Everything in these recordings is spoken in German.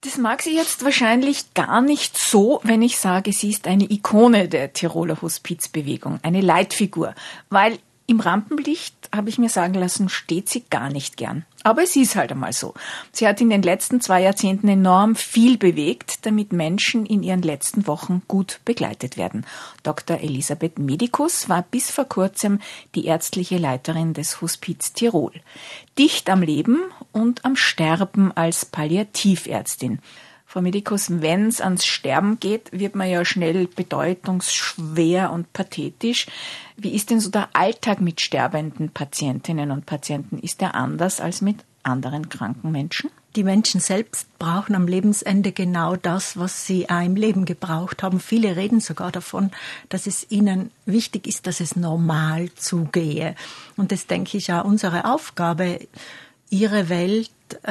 Das mag sie jetzt wahrscheinlich gar nicht so, wenn ich sage, sie ist eine Ikone der Tiroler Hospizbewegung, eine Leitfigur, weil im Rampenlicht, habe ich mir sagen lassen, steht sie gar nicht gern. Aber es ist halt einmal so. Sie hat in den letzten 2 Jahrzehnten enorm viel bewegt, damit Menschen in ihren letzten Wochen gut begleitet werden. Dr. Elisabeth Medikus war bis vor kurzem die ärztliche Leiterin des Hospiz Tirol. Dicht am Leben und am Sterben als Palliativärztin. Frau Medikus, wenn es ans Sterben geht, wird man ja schnell bedeutungsschwer und pathetisch. Wie ist denn so der Alltag mit sterbenden Patientinnen und Patienten? Ist der anders als mit anderen kranken Menschen? Die Menschen selbst brauchen am Lebensende genau das, was sie auch im Leben gebraucht haben. Viele reden sogar davon, dass es ihnen wichtig ist, dass es normal zugehe. Und das, denke ich, auch unsere Aufgabe, ihre Welt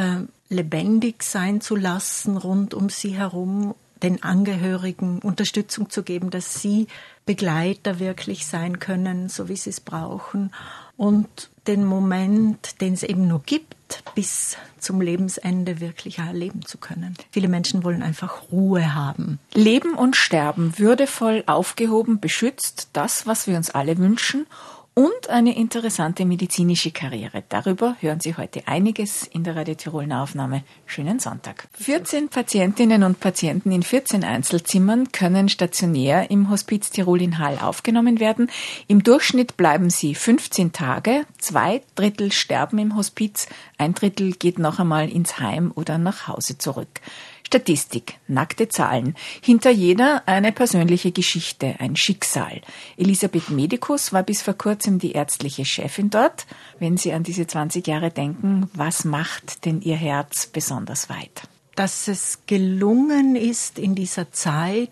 lebendig sein zu lassen, rund um sie herum, den Angehörigen Unterstützung zu geben, dass sie Begleiter wirklich sein können, so wie sie es brauchen. Und den Moment, den es eben nur gibt, bis zum Lebensende wirklich auch erleben zu können. Viele Menschen wollen einfach Ruhe haben. Leben und Sterben, würdevoll aufgehoben, beschützt, das, was wir uns alle wünschen. Und eine interessante medizinische Karriere. Darüber hören Sie heute einiges in der Radio Tirol Nahaufnahme. Schönen Sonntag. 14 Patientinnen und Patienten in 14 Einzelzimmern können stationär im Hospiz Tirol in Hall aufgenommen werden. Im Durchschnitt bleiben sie 15 Tage. 2/3 sterben im Hospiz. 1/3 geht noch einmal ins Heim oder nach Hause zurück. Statistik, nackte Zahlen. Hinter jeder eine persönliche Geschichte, ein Schicksal. Elisabeth Medikus war bis vor kurzem die ärztliche Chefin dort. Wenn Sie an diese 20 Jahre denken, was macht denn Ihr Herz besonders weit? Dass es gelungen ist, in dieser Zeit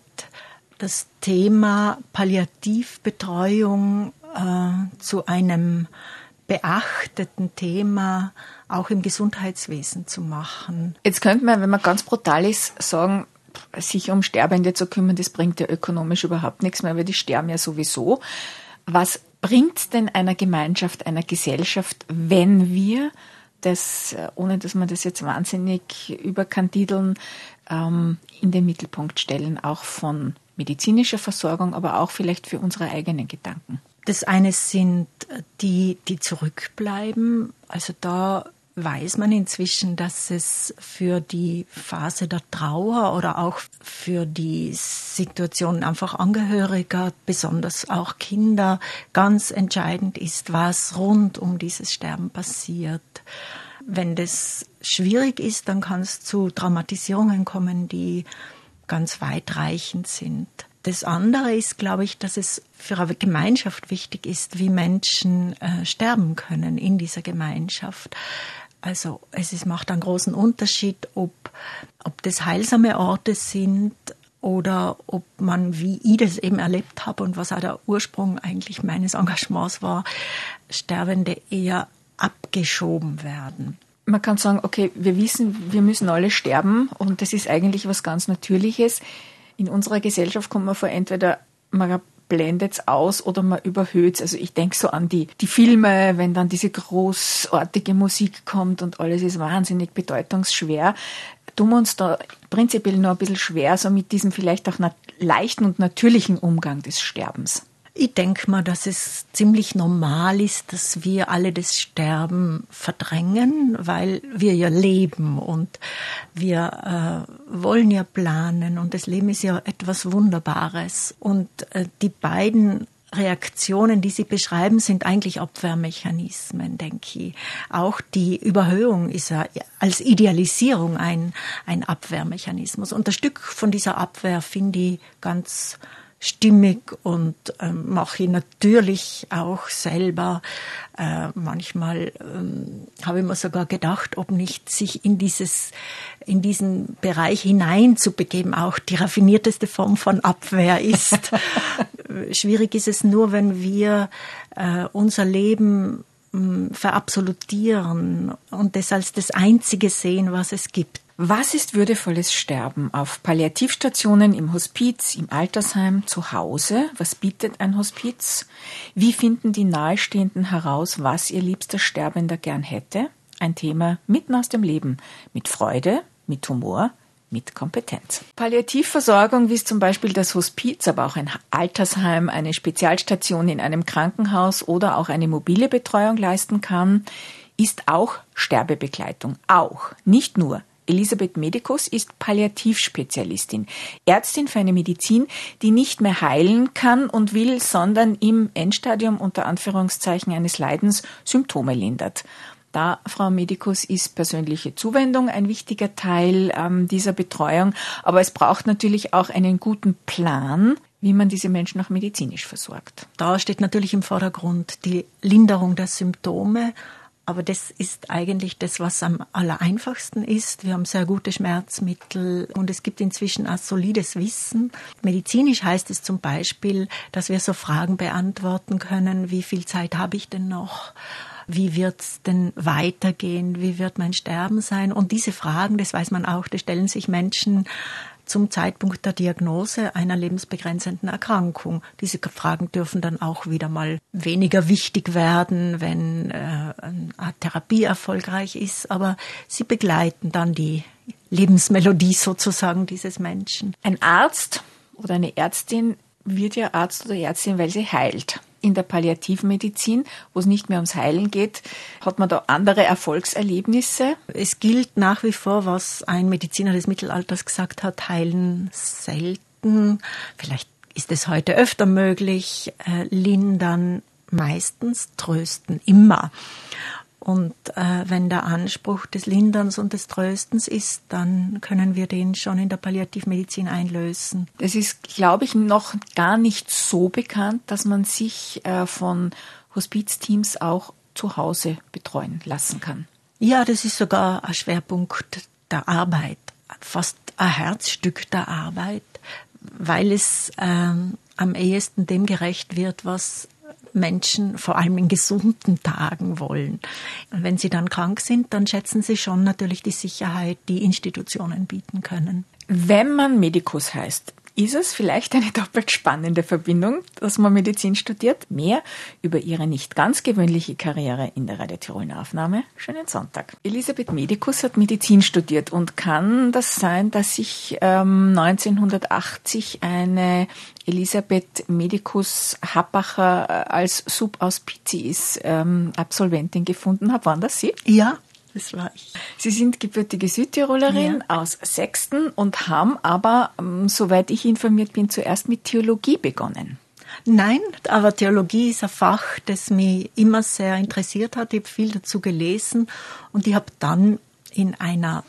das Thema Palliativbetreuung zu einem beachteten Thema auch im Gesundheitswesen zu machen. Jetzt könnte man, wenn man ganz brutal ist, sagen, sich um Sterbende zu kümmern, das bringt ja ökonomisch überhaupt nichts mehr, weil die sterben ja sowieso. Was bringt denn einer Gemeinschaft, einer Gesellschaft, wenn wir das, ohne dass man das jetzt wahnsinnig überkandideln, in den Mittelpunkt stellen, auch von medizinischer Versorgung, aber auch vielleicht für unsere eigenen Gedanken? Das eine sind die zurückbleiben. Also da weiß man inzwischen, dass es für die Phase der Trauer oder auch für die Situation einfach Angehöriger, besonders auch Kinder, ganz entscheidend ist, was rund um dieses Sterben passiert. Wenn das schwierig ist, dann kann es zu Traumatisierungen kommen, die ganz weitreichend sind. Das andere ist, glaube ich, dass es für eine Gemeinschaft wichtig ist, wie Menschen sterben können in dieser Gemeinschaft. Also es macht einen großen Unterschied, ob das heilsame Orte sind oder ob man, wie ich das eben erlebt habe und was auch der Ursprung eigentlich meines Engagements war, Sterbende eher abgeschoben werden. Man kann sagen, okay, wir wissen, wir müssen alle sterben und das ist eigentlich was ganz Natürliches. In unserer Gesellschaft kommt man vor, entweder man blendet es aus oder man überhöht es. Also ich denke so an die Filme, wenn dann diese großartige Musik kommt und alles ist wahnsinnig bedeutungsschwer, tun wir uns da prinzipiell nur ein bisschen schwer, so mit diesem vielleicht auch leichten und natürlichen Umgang des Sterbens. Ich denke mal, dass es ziemlich normal ist, dass wir alle das Sterben verdrängen, weil wir ja leben und wir wollen ja planen und das Leben ist ja etwas Wunderbares. Und die beiden Reaktionen, die Sie beschreiben, sind eigentlich Abwehrmechanismen, denke ich. Auch die Überhöhung ist ja als Idealisierung ein Abwehrmechanismus. Und ein Stück von dieser Abwehr finde ich ganz stimmig und mache ich natürlich auch selber. Manchmal habe ich mir sogar gedacht, ob nicht sich in diesen Bereich hineinzubegeben auch die raffinierteste Form von Abwehr ist. Schwierig ist es nur, wenn wir unser Leben verabsolutieren und das als das Einzige sehen, was es gibt. Was ist würdevolles Sterben auf Palliativstationen, im Hospiz, im Altersheim, zu Hause? Was bietet ein Hospiz? Wie finden die Nahestehenden heraus, was ihr liebster Sterbender gern hätte? Ein Thema mitten aus dem Leben, mit Freude, mit Humor, mit Kompetenz. Palliativversorgung, wie es zum Beispiel das Hospiz, aber auch ein Altersheim, eine Spezialstation in einem Krankenhaus oder auch eine mobile Betreuung leisten kann, ist auch Sterbebegleitung. Auch, nicht nur. Elisabeth Medicus ist Palliativspezialistin, Ärztin für eine Medizin, die nicht mehr heilen kann und will, sondern im Endstadium unter Anführungszeichen eines Leidens Symptome lindert. Da, Frau Medicus, ist persönliche Zuwendung ein wichtiger Teil dieser Betreuung, aber es braucht natürlich auch einen guten Plan, wie man diese Menschen auch medizinisch versorgt. Da steht natürlich im Vordergrund die Linderung der Symptome. Aber das ist eigentlich das, was am allereinfachsten ist. Wir haben sehr gute Schmerzmittel und es gibt inzwischen auch solides Wissen. Medizinisch heißt es zum Beispiel, dass wir so Fragen beantworten können, wie viel Zeit habe ich denn noch? Wie wird es denn weitergehen? Wie wird mein Sterben sein? Und diese Fragen, das weiß man auch, das stellen sich Menschen zum Zeitpunkt der Diagnose einer lebensbegrenzenden Erkrankung. Diese Fragen dürfen dann auch wieder mal weniger wichtig werden, wenn eine Therapie erfolgreich ist, aber sie begleiten dann die Lebensmelodie sozusagen dieses Menschen. Ein Arzt oder eine Ärztin wird ja Arzt oder Ärztin, weil sie heilt. In der Palliativmedizin, wo es nicht mehr ums Heilen geht, hat man da andere Erfolgserlebnisse? Es gilt nach wie vor, was ein Mediziner des Mittelalters gesagt hat, heilen selten. Vielleicht ist es heute öfter möglich, lindern meistens, trösten immer. Und wenn der Anspruch des Linderns und des Tröstens ist, dann können wir den schon in der Palliativmedizin einlösen. Das ist, glaube ich, noch gar nicht so bekannt, dass man sich von Hospizteams auch zu Hause betreuen lassen kann. Ja, das ist sogar ein Schwerpunkt der Arbeit, fast ein Herzstück der Arbeit, weil es am ehesten dem gerecht wird, was Menschen vor allem in gesunden Tagen wollen. Wenn sie dann krank sind, dann schätzen sie schon natürlich die Sicherheit, die Institutionen bieten können. Wenn man Medicus heißt, ist es vielleicht eine doppelt spannende Verbindung, dass man Medizin studiert? Mehr über ihre nicht ganz gewöhnliche Karriere in der Radio Tirol Aufnahme. Schönen Sonntag. Elisabeth Medicus hat Medizin studiert und kann das sein, dass sich 1980 eine Elisabeth Medicus Happacher als Subauspiciis Absolventin gefunden hat. Waren das Sie? Ja. Das war ich. Sie sind gebürtige Südtirolerin aus Sexten und haben aber, soweit ich informiert bin, zuerst mit Theologie begonnen. Nein, aber Theologie ist ein Fach, das mich immer sehr interessiert hat. Ich habe viel dazu gelesen und ich habe dann in einer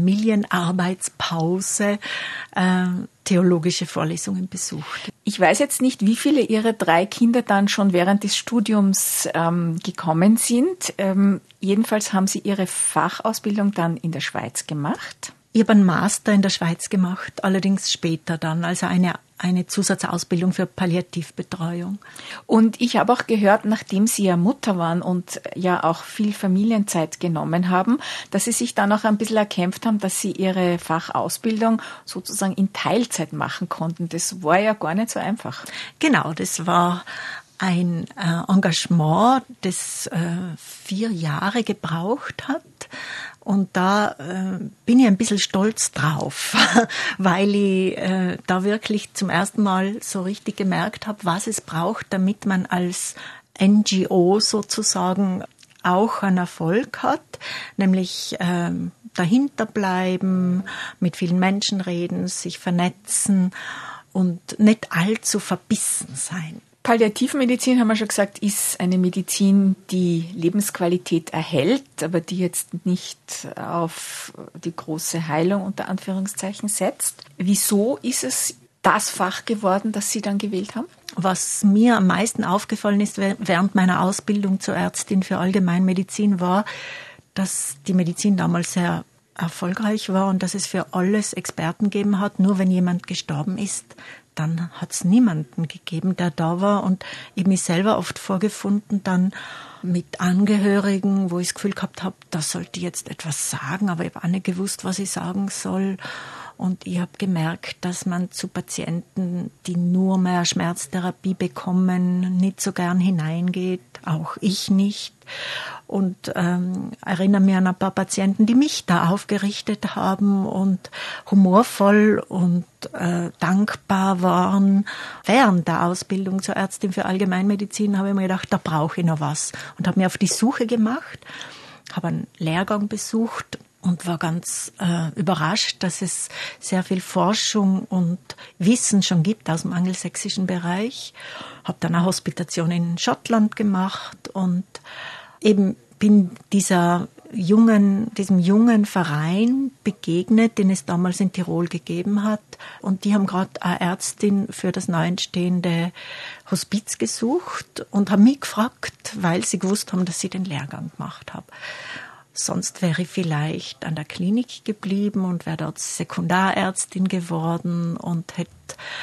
Familienarbeitspause theologische Vorlesungen besucht. Ich weiß jetzt nicht, wie viele Ihrer 3 Kinder dann schon während des Studiums gekommen sind. Jedenfalls haben Sie Ihre Fachausbildung dann in der Schweiz gemacht. Ich habe einen Master in der Schweiz gemacht, allerdings später dann, also eine Zusatzausbildung für Palliativbetreuung. Und ich habe auch gehört, nachdem Sie ja Mutter waren und ja auch viel Familienzeit genommen haben, dass Sie sich dann auch ein bisschen erkämpft haben, dass Sie Ihre Fachausbildung sozusagen in Teilzeit machen konnten. Das war ja gar nicht so einfach. Genau, das war ein Engagement, das 4 Jahre gebraucht hat. Und da bin ich ein bisschen stolz drauf, weil ich da wirklich zum ersten Mal so richtig gemerkt habe, was es braucht, damit man als NGO sozusagen auch einen Erfolg hat, nämlich dahinter bleiben, mit vielen Menschen reden, sich vernetzen und nicht allzu verbissen sein. Palliativmedizin, haben wir schon gesagt, ist eine Medizin, die Lebensqualität erhält, aber die jetzt nicht auf die große Heilung unter Anführungszeichen setzt. Wieso ist es das Fach geworden, das Sie dann gewählt haben? Was mir am meisten aufgefallen ist während meiner Ausbildung zur Ärztin für Allgemeinmedizin war, dass die Medizin damals sehr erfolgreich war und dass es für alles Experten gegeben hat. Nur wenn jemand gestorben ist, dann hat es niemanden gegeben, der da war. Und ich habe mich selber oft vorgefunden, dann mit Angehörigen, wo ich das Gefühl gehabt habe, da sollte ich jetzt etwas sagen, aber ich habe auch nicht gewusst, was ich sagen soll. Und ich habe gemerkt, dass man zu Patienten, die nur mehr Schmerztherapie bekommen, nicht so gern hineingeht, auch ich nicht. Und erinnere mich an ein paar Patienten, die mich da aufgerichtet haben und humorvoll und dankbar waren. Während der Ausbildung zur Ärztin für Allgemeinmedizin habe ich mir gedacht, da brauche ich noch was. Und habe mich auf die Suche gemacht, habe einen Lehrgang besucht und war ganz überrascht, dass es sehr viel Forschung und Wissen schon gibt aus dem angelsächsischen Bereich. Habe dann eine Hospitation in Schottland gemacht und eben bin diesem jungen Verein begegnet, den es damals in Tirol gegeben hat. Und die haben gerade eine Ärztin für das neu entstehende Hospiz gesucht und haben mich gefragt, weil sie gewusst haben, dass ich den Lehrgang gemacht habe. Sonst wäre ich vielleicht an der Klinik geblieben und wäre dort Sekundarärztin geworden und hätte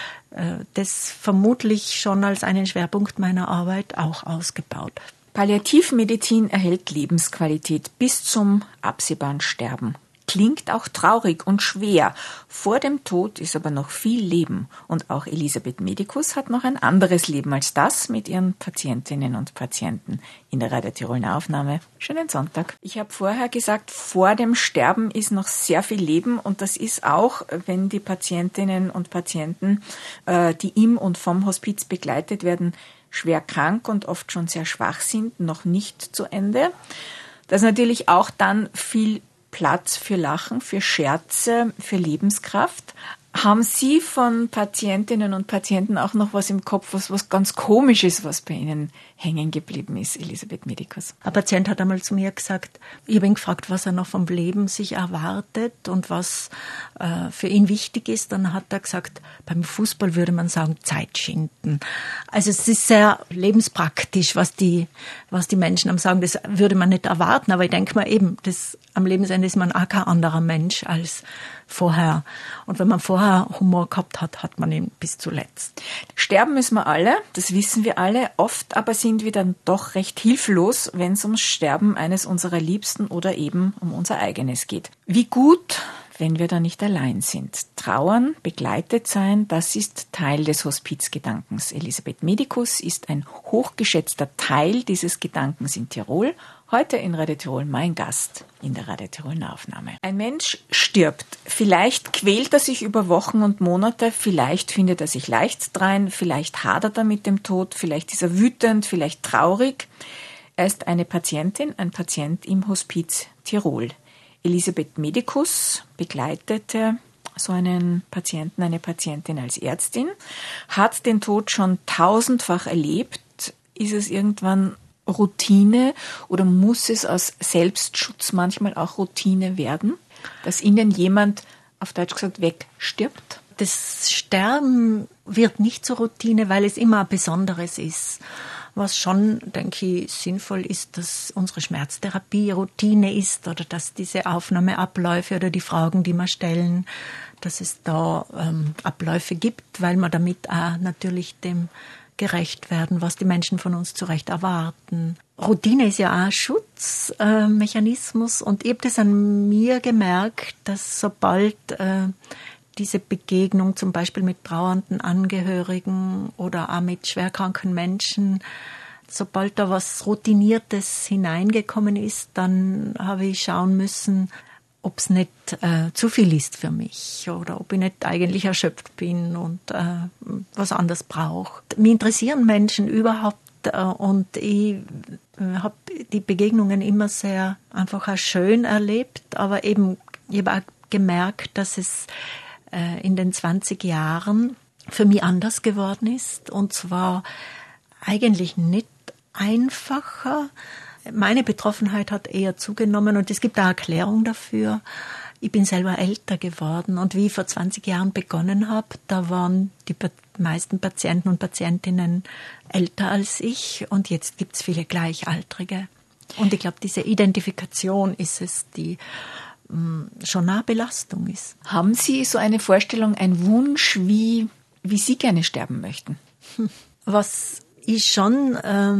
das vermutlich schon als einen Schwerpunkt meiner Arbeit auch ausgebaut. Palliativmedizin erhält Lebensqualität bis zum absehbaren Sterben. Klingt auch traurig und schwer. Vor dem Tod ist aber noch viel Leben. Und auch Elisabeth Medikus hat noch ein anderes Leben als das mit ihren Patientinnen und Patienten. In der Radio Tiroler Aufnahme. Schönen Sonntag. Ich habe vorher gesagt, vor dem Sterben ist noch sehr viel Leben. Und das ist auch, wenn die Patientinnen und Patienten, die im und vom Hospiz begleitet werden, schwer krank und oft schon sehr schwach sind, noch nicht zu Ende. Da ist natürlich auch dann viel Platz für Lachen, für Scherze, für Lebenskraft. Haben Sie von Patientinnen und Patienten auch noch was im Kopf, was ganz Komisches, was bei Ihnen hängen geblieben ist, Elisabeth Medikus? Ein Patient hat einmal zu mir gesagt, ich habe ihn gefragt, was er noch vom Leben sich erwartet und was für ihn wichtig ist. Dann hat er gesagt, beim Fußball würde man sagen, Zeit schinden. Also es ist sehr lebenspraktisch, was die Menschen am sagen. Das würde man nicht erwarten, aber ich denke mal eben, am Lebensende ist man auch kein anderer Mensch als vorher. Und wenn man vorher Humor gehabt hat, hat man ihn bis zuletzt. Sterben müssen wir alle, das wissen wir alle. Oft aber sind wir dann doch recht hilflos, wenn es ums Sterben eines unserer Liebsten oder eben um unser eigenes geht. Wie gut, wenn wir da nicht allein sind. Trauern, begleitet sein, das ist Teil des Hospizgedankens. Elisabeth Medikus ist ein hochgeschätzter Teil dieses Gedankens in Tirol. Heute in Radio Tirol mein Gast in der Radio Tiroler Aufnahme. Ein Mensch stirbt. Vielleicht quält er sich über Wochen und Monate, vielleicht findet er sich leicht drein, vielleicht hadert er mit dem Tod, vielleicht ist er wütend, vielleicht traurig. Er ist eine Patientin, ein Patient im Hospiz Tirol. Elisabeth Medikus begleitete so einen Patienten, eine Patientin als Ärztin, hat den Tod schon tausendfach erlebt. Ist es irgendwann Routine oder muss es aus Selbstschutz manchmal auch Routine werden, dass Ihnen jemand, auf Deutsch gesagt, wegstirbt? Das Sterben wird nicht zur Routine, weil es immer ein Besonderes ist. Was schon, denke ich, sinnvoll ist, dass unsere Schmerztherapie Routine ist oder dass diese Aufnahmeabläufe oder die Fragen, die wir stellen, dass es da Abläufe gibt, weil wir damit auch natürlich dem gerecht werden, was die Menschen von uns zu Recht erwarten. Routine ist ja auch ein Schutzmechanismus und ich habe das an mir gemerkt, dass sobald diese Begegnung zum Beispiel mit trauernden Angehörigen oder auch mit schwerkranken Menschen, sobald da was Routiniertes hineingekommen ist, dann habe ich schauen müssen, ob es nicht zu viel ist für mich oder ob ich nicht eigentlich erschöpft bin und was anderes brauche. Mich interessieren Menschen überhaupt und ich habe die Begegnungen immer sehr einfach auch schön erlebt, aber eben ich habe auch gemerkt, dass es in den 20 Jahren für mich anders geworden ist und zwar eigentlich nicht einfacher. Meine Betroffenheit hat eher zugenommen und es gibt eine Erklärung dafür. Ich bin selber älter geworden und wie ich vor 20 Jahren begonnen habe, da waren die meisten Patienten und Patientinnen älter als ich und jetzt gibt es viele Gleichaltrige. Und ich glaube, diese Identifikation ist es, die schon eine Belastung ist. Haben Sie so eine Vorstellung, einen Wunsch, wie Sie gerne sterben möchten? Was ich schon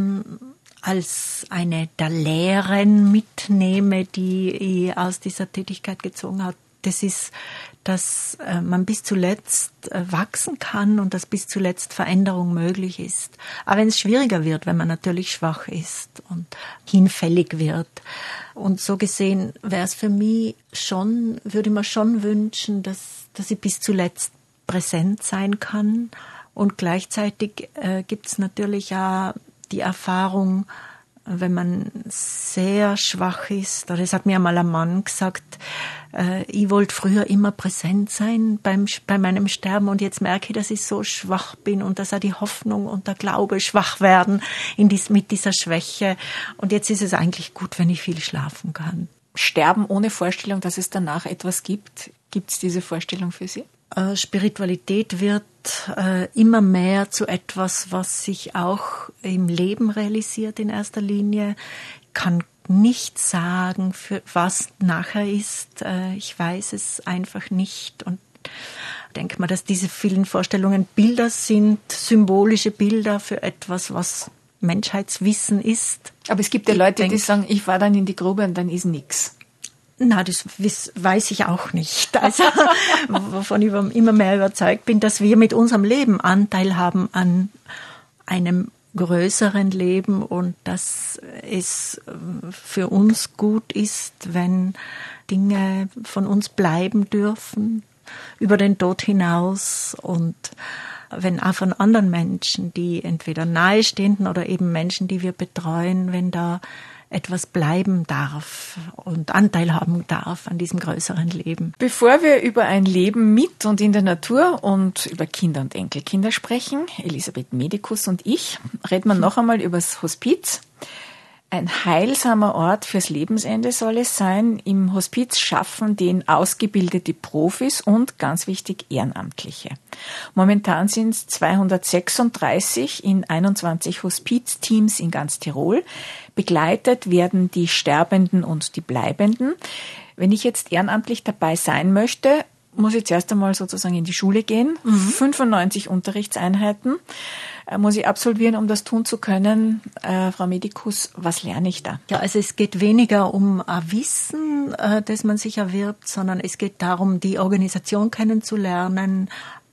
als eine der Lehren mitnehme, die ich aus dieser Tätigkeit gezogen habe, das ist, dass man bis zuletzt wachsen kann und dass bis zuletzt Veränderung möglich ist. Aber wenn es schwieriger wird, wenn man natürlich schwach ist und hinfällig wird. Und so gesehen wäre es für mich schon, würde ich mir schon wünschen, dass ich bis zuletzt präsent sein kann. Und gleichzeitig gibt es natürlich auch die Erfahrung, wenn man sehr schwach ist, oder das hat mir einmal ein Mann gesagt, ich wollte früher immer präsent sein bei meinem Sterben und jetzt merke ich, dass ich so schwach bin und dass auch die Hoffnung und der Glaube schwach werden mit dieser Schwäche. Und jetzt ist es eigentlich gut, wenn ich viel schlafen kann. Sterben ohne Vorstellung, dass es danach etwas gibt. Gibt es diese Vorstellung für Sie? Spiritualität wird immer mehr zu etwas, was sich auch im Leben realisiert in erster Linie. Ich kann nicht sagen, für was nachher ist. Ich weiß es einfach nicht und denke mal, dass diese vielen Vorstellungen Bilder sind, symbolische Bilder für etwas, was Menschheitswissen ist. Aber es gibt ja Leute, die sagen, ich fahre dann in die Grube und dann ist nichts. Na, das weiß ich auch nicht. Also, wovon ich immer mehr überzeugt bin, dass wir mit unserem Leben Anteil haben an einem größeren Leben und dass es für uns gut ist, wenn Dinge von uns bleiben dürfen, über den Tod hinaus und wenn auch von anderen Menschen, die entweder nahestehenden oder eben Menschen, die wir betreuen, wenn da etwas bleiben darf und Anteil haben darf an diesem größeren Leben. Bevor wir über ein Leben mit und in der Natur und über Kinder und Enkelkinder sprechen, Elisabeth Medikus und ich, reden wir noch einmal über das Hospiz. Ein heilsamer Ort fürs Lebensende soll es sein. Im Hospiz schaffen den ausgebildete Profis und, ganz wichtig, Ehrenamtliche. Momentan sind es 236 in 21 Hospizteams in ganz Tirol. Begleitet werden die Sterbenden und die Bleibenden. Wenn ich jetzt ehrenamtlich dabei sein möchte, muss ich zuerst einmal sozusagen in die Schule gehen. 95 Unterrichtseinheiten muss ich absolvieren, um das tun zu können. Frau Medikus, was lerne ich da? Ja, also es geht weniger um ein Wissen, das man sich erwirbt, sondern es geht darum, die Organisation kennenzulernen,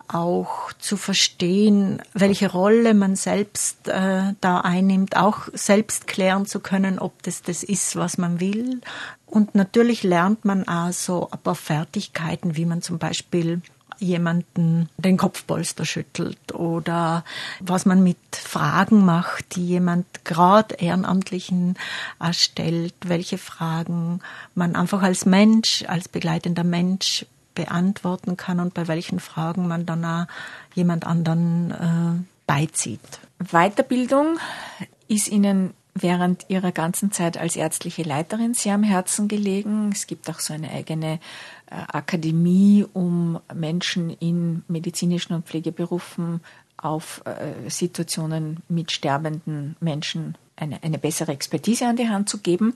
auch zu verstehen, welche Rolle man selbst da einnimmt, auch selbst klären zu können, ob das ist, was man will. Und natürlich lernt man auch so ein paar Fertigkeiten, wie man zum Beispiel jemanden den Kopfpolster schüttelt oder was man mit Fragen macht, die jemand gerade Ehrenamtlichen stellt, welche Fragen man einfach als Mensch, als begleitender Mensch beantworten kann und bei welchen Fragen man dann auch jemand anderen beizieht. Weiterbildung ist Ihnen während Ihrer ganzen Zeit als ärztliche Leiterin sehr am Herzen gelegen. Es gibt auch so eine eigene Akademie, um Menschen in medizinischen und Pflegeberufen auf Situationen mit sterbenden Menschen eine bessere Expertise an die Hand zu geben.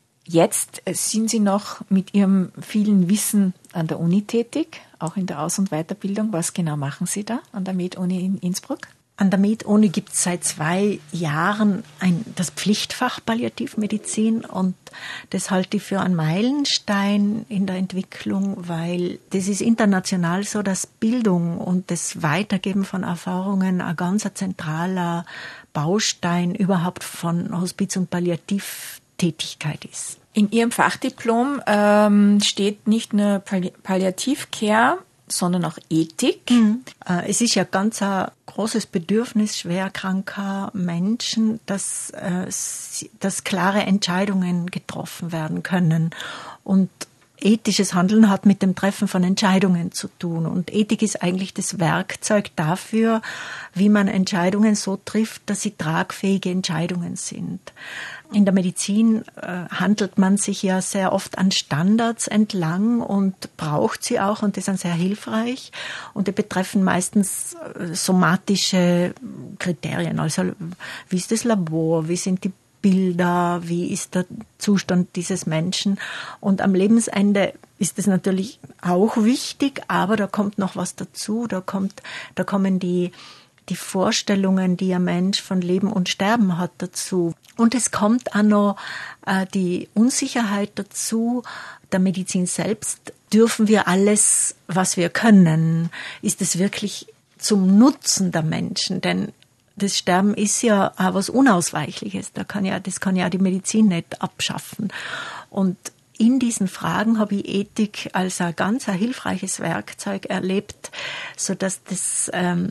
Jetzt sind Sie noch mit Ihrem vielen Wissen an der Uni tätig, auch in der Aus- und Weiterbildung. Was genau machen Sie da an der Med-Uni in Innsbruck? An der Med-Uni gibt es seit 2 Jahren das Pflichtfach Palliativmedizin und das halte ich für einen Meilenstein in der Entwicklung, weil das ist international so, dass Bildung und das Weitergeben von Erfahrungen ein ganz zentraler Baustein überhaupt von Hospiz- und Palliativtätigkeit ist. In Ihrem Fachdiplom steht nicht nur Palliativcare, sondern auch Ethik. Es ist ja ganz ein großes Bedürfnis schwerkranker Menschen, dass klare Entscheidungen getroffen werden können. Und ethisches Handeln hat mit dem Treffen von Entscheidungen zu tun. Und Ethik ist eigentlich das Werkzeug dafür, wie man Entscheidungen so trifft, dass sie tragfähige Entscheidungen sind. In der Medizin handelt man sich ja sehr oft an Standards entlang und braucht sie auch und die sind sehr hilfreich und die betreffen meistens somatische Kriterien. Also wie ist das Labor, wie sind die Bilder, wie ist der Zustand dieses Menschen und am Lebensende ist es natürlich auch wichtig, aber da kommt noch was dazu, da kommen die Vorstellungen, die ein Mensch von Leben und Sterben hat, dazu. Und es kommt auch noch die Unsicherheit dazu, der Medizin selbst dürfen wir alles, was wir können? Ist es wirklich zum Nutzen der Menschen? Denn das Sterben ist ja auch was Unausweichliches. Das kann ja die Medizin nicht abschaffen. Und in diesen Fragen habe ich Ethik als ein ganz hilfreiches Werkzeug erlebt, sodass das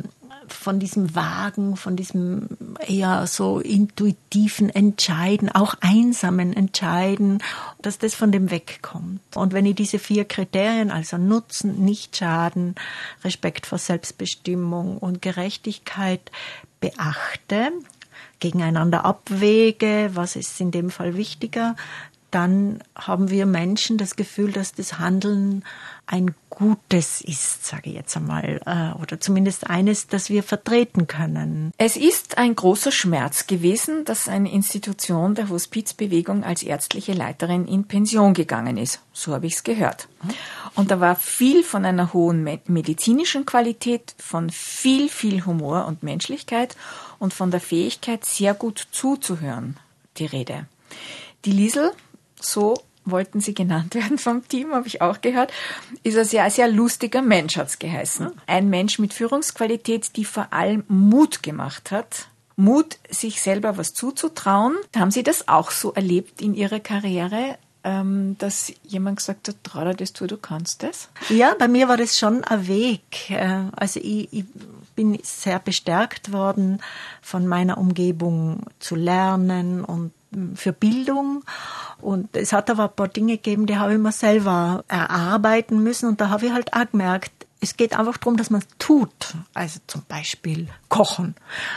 von diesem Vagen, von diesem eher so intuitiven Entscheiden, auch einsamen Entscheiden, dass das von dem wegkommt. Und wenn ich diese 4 Kriterien, also Nutzen, Nichtschaden, Respekt vor Selbstbestimmung und Gerechtigkeit beachte, gegeneinander abwäge, was ist in dem Fall wichtiger, dann haben wir Menschen das Gefühl, dass das Handeln ein gutes ist, sage ich jetzt einmal, oder zumindest eines, das wir vertreten können. Es ist ein großer Schmerz gewesen, dass eine Institution der Hospizbewegung als ärztliche Leiterin in Pension gegangen ist. So habe ich es gehört. Und da war viel von einer hohen medizinischen Qualität, von viel Humor und Menschlichkeit und von der Fähigkeit, sehr gut zuzuhören, die Rede. Die Liesl, so wollten sie genannt werden vom Team, habe ich auch gehört, ist ein sehr, sehr lustiger Mensch, hat's geheißen. Ein Mensch mit Führungsqualität, die vor allem Mut gemacht hat. Mut, sich selber was zuzutrauen. Haben Sie das auch so erlebt in Ihrer Karriere, dass jemand gesagt hat, trau dir das zu, du kannst das? Ja, bei mir war das schon ein Weg. Also ich bin sehr bestärkt worden, von meiner Umgebung zu lernen und für Bildung. Und es hat aber ein paar Dinge gegeben, die habe ich mir selber erarbeiten müssen. Und da habe ich halt auch gemerkt, es geht einfach darum, dass man es tut. Also zum Beispiel kochen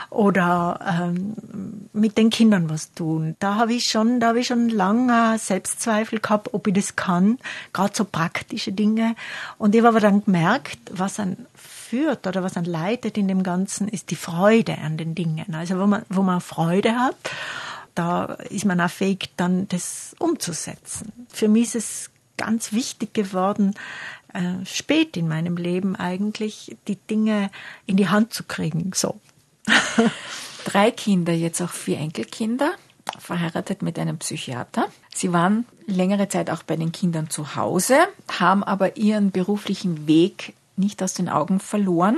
oder mit den Kindern was tun. Da habe ich schon lange Selbstzweifel gehabt, ob ich das kann. Gerade so praktische Dinge. Und ich habe aber dann gemerkt, was einen führt oder was einen leitet in dem Ganzen, ist die Freude an den Dingen. Also wo man Freude hat, da ist man auch fähig, dann das umzusetzen. Für mich ist es ganz wichtig geworden, spät in meinem Leben eigentlich, die Dinge in die Hand zu kriegen. So. 3 Kinder, jetzt auch 4 Enkelkinder, verheiratet mit einem Psychiater. Sie waren längere Zeit auch bei den Kindern zu Hause, haben aber ihren beruflichen Weg nicht aus den Augen verloren.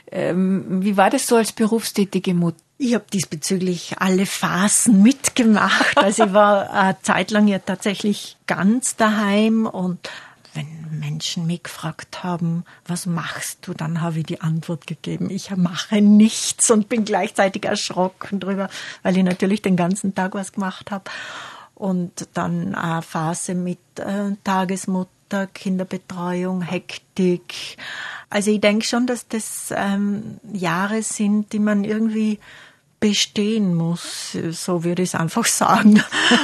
Wie war das so als berufstätige Mutter? Ich habe diesbezüglich alle Phasen mitgemacht. Also ich war eine Zeit lang ja tatsächlich ganz daheim und wenn Menschen mich gefragt haben, was machst du, dann habe ich die Antwort gegeben, ich mache nichts und bin gleichzeitig erschrocken drüber, weil ich natürlich den ganzen Tag was gemacht habe. Und dann eine Phase mit Tagesmutter, Kinderbetreuung, Hektik. Also ich denke schon, dass das Jahre sind, die man irgendwie bestehen muss, so würde ich es einfach sagen.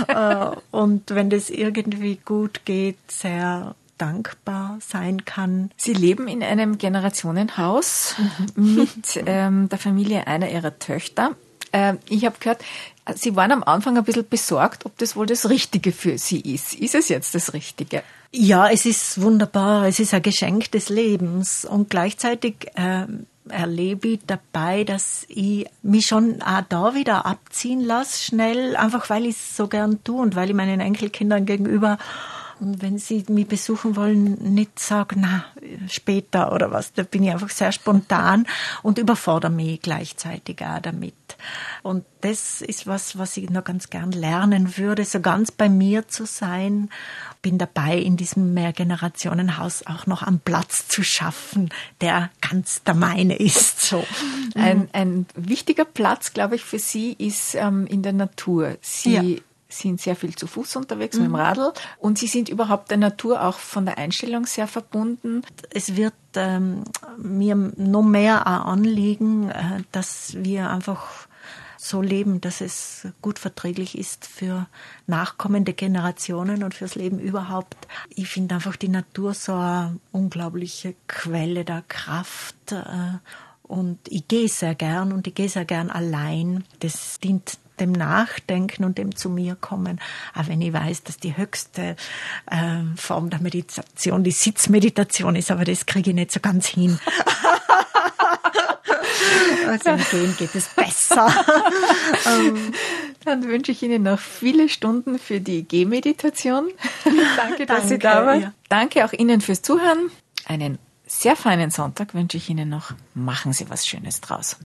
Und wenn das irgendwie gut geht, sehr dankbar sein kann. Sie leben in einem Generationenhaus mit der Familie einer Ihrer Töchter. Ich habe gehört, Sie waren am Anfang ein bisschen besorgt, ob das wohl das Richtige für Sie ist. Ist es jetzt das Richtige? Ja, es ist wunderbar. Es ist ein Geschenk des Lebens. Und gleichzeitig erlebe ich dabei, dass ich mich schon auch da wieder abziehen lasse, schnell, einfach weil ich es so gern tue und weil ich meinen Enkelkindern gegenüber, wenn sie mich besuchen wollen, nicht sage, na, später oder was. Da bin ich einfach sehr spontan und überfordere mich gleichzeitig auch damit. Und das ist was ich noch ganz gern lernen würde, so ganz bei mir zu sein. Bin dabei, in diesem Mehrgenerationenhaus auch noch einen Platz zu schaffen, der ganz der meine ist. So. Ein wichtiger Platz, glaube ich, für Sie ist in der Natur. Sie sind sehr viel zu Fuß unterwegs mit dem Radl und Sie sind überhaupt der Natur auch von der Einstellung sehr verbunden. Es wird mir noch mehr ein Anliegen, dass wir einfach so leben, dass es gut verträglich ist für nachkommende Generationen und fürs Leben überhaupt. Ich finde einfach die Natur so eine unglaubliche Quelle der Kraft. Und ich gehe sehr gern und ich gehe sehr gern allein. Das dient dem Nachdenken und dem zu mir kommen. Auch wenn ich weiß, dass die höchste Form der Meditation die Sitzmeditation ist, aber das kriege ich nicht so ganz hin. Also im Gehen geht es besser. Dann wünsche ich Ihnen noch viele Stunden für die Gehmeditation. Danke, dass Sie da waren. Ja. Danke auch Ihnen fürs Zuhören. Einen sehr feinen Sonntag wünsche ich Ihnen noch. Machen Sie was Schönes draus.